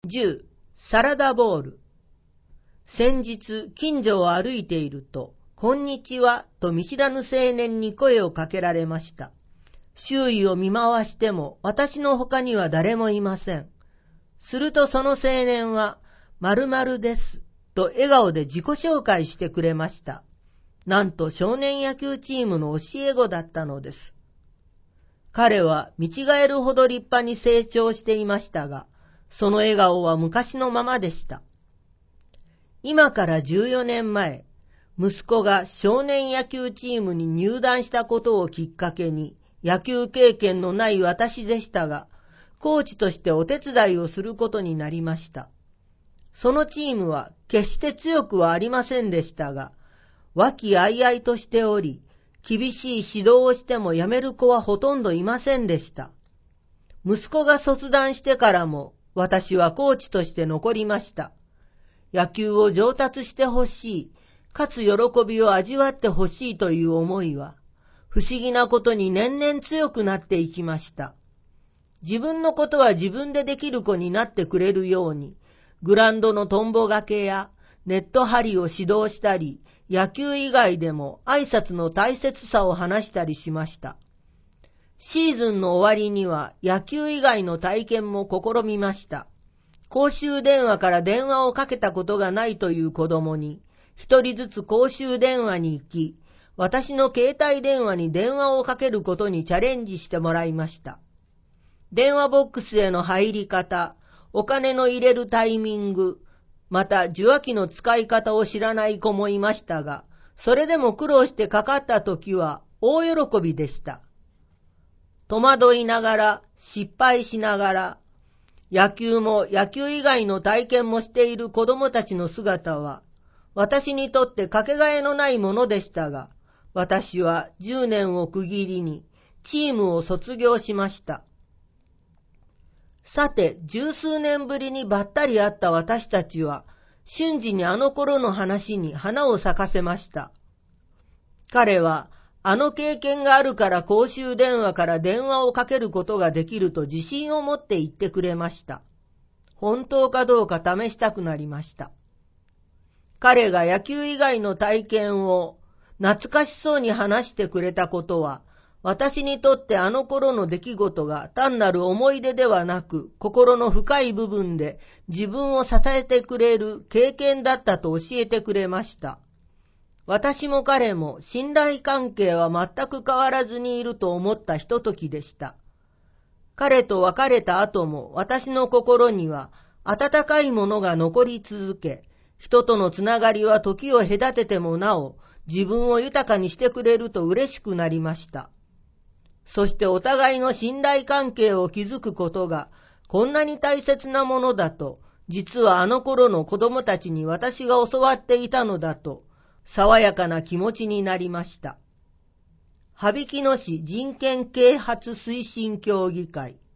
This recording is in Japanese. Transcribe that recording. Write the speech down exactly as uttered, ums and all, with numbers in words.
じゅう. サラダボール。先日近所を歩いていると、こんにちはと見知らぬ青年に声をかけられました。周囲を見回しても私の他には誰もいません。するとその青年は、〇〇ですと笑顔で自己紹介してくれました。なんと少年野球チームの教え子だったのです。彼は見違えるほど立派に成長していましたが、その笑顔は昔のままでした。今からじゅうよねんまえ、息子が少年野球チームに入団したことをきっかけに、野球経験のない私でしたが、コーチとしてお手伝いをすることになりました。そのチームは決して強くはありませんでしたが、和気あいあいとしており、厳しい指導をしてもやめる子はほとんどいませんでした。息子が卒団してからも、私はコーチとして残りました。野球を上達してほしい、かつ喜びを味わってほしいという思いは、不思議なことに年々強くなっていきました。自分のことは自分でできる子になってくれるように、グラウンドのトンボがけやネット張りを指導したり、野球以外でも挨拶の大切さを話したりしました。シーズンの終わりには野球以外の体験も試みました。公衆電話から電話をかけたことがないという子供に、一人ずつ公衆電話に行き、私の携帯電話に電話をかけることにチャレンジしてもらいました。電話ボックスへの入り方、お金の入れるタイミング、また受話器の使い方を知らない子もいましたが、それでも苦労してかかった時は大喜びでした。戸惑いながら、失敗しながら、野球も野球以外の体験もしている子供たちの姿は、私にとってかけがえのないものでしたが、私はじゅうねんを区切りにチームを卒業しました。さて、十数年ぶりにばったり会った私たちは、瞬時にあの頃の話に花を咲かせました。彼は、あの経験があるから公衆電話から電話をかけることができると自信を持って言ってくれました。本当かどうか試したくなりました。彼が野球以外の体験を懐かしそうに話してくれたことは、私にとってあの頃の出来事が単なる思い出ではなく、心の深い部分で自分を支えてくれる経験だったと教えてくれました。私も彼も信頼関係は全く変わらずにいると思ったひとときでした。彼と別れた後も私の心には温かいものが残り続け、人とのつながりは時を隔ててもなお自分を豊かにしてくれると嬉しくなりました。そしてお互いの信頼関係を築くことがこんなに大切なものだと、実はあの頃の子供たちに私が教わっていたのだと、爽やかな気持ちになりました。羽曳野市人権啓発推進協議会